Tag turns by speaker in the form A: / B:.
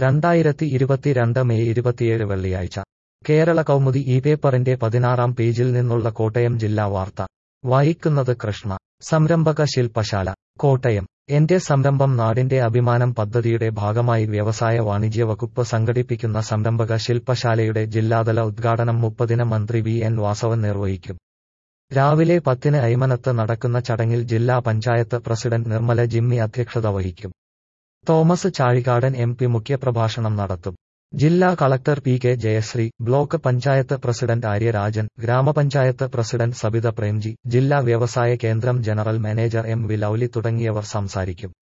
A: 2022 May 27 വെള്ളിയാഴ്ച കേരള കൗമുദി ഈ പേപ്പറിന്റെ 16-ാം പേജിൽ നിന്നുള്ള കോട്ടയം ജില്ലാ വാർത്ത വായിക്കുന്നത് കൃഷ്ണ. സംരംഭക ശില്പശാല കോട്ടയം. എന്റെ സംരംഭം നാടിന്റെ അഭിമാനം പദ്ധതിയുടെ ഭാഗമായി വ്യവസായ വാണിജ്യ വകുപ്പ് സംഘടിപ്പിക്കുന്ന സംരംഭക ശില്പശാലയുടെ ജില്ലാതല ഉദ്ഘാടനം 30-ന് മന്ത്രി വി എൻ വാസവൻ നിർവഹിക്കും. രാവിലെ 10-ന് അയ്മനത്ത് നടക്കുന്ന ചടങ്ങിൽ ജില്ലാ പഞ്ചായത്ത് പ്രസിഡന്റ് നിർമ്മല ജിമ്മി അധ്യക്ഷത വഹിക്കും. തോമസ് ചാഴികാടൻ എം പി മുഖ്യപ്രഭാഷണം നടത്തും. ജില്ലാ collector P K Jayasree, block panchayat president Aryarajan, ഗ്രാമപഞ്ചായത്ത് പ്രസിഡന്റ് സബിത പ്രേംജി, ജില്ലാ വ്യവസായ കേന്ദ്രം general manager M V Lovely തുടങ്ങിയവർ സംസാരിക്കും.